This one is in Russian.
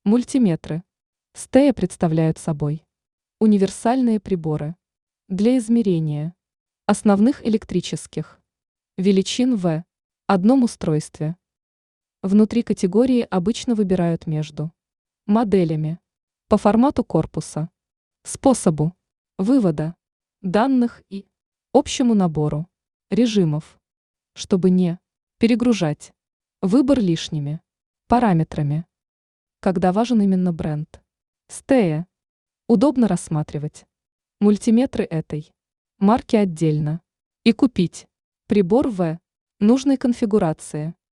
Мультиметры. Стея представляют собой универсальные приборы для измерения основных электрических величин в одном устройстве. Внутри категории обычно выбирают между моделями по формату корпуса, способу вывода данных и общему набору режимов, чтобы не перегружать выбор лишними параметрами. Когда важен именно бренд Стея, удобно рассматривать мультиметры этой марки отдельно и купить прибор в нужной конфигурации.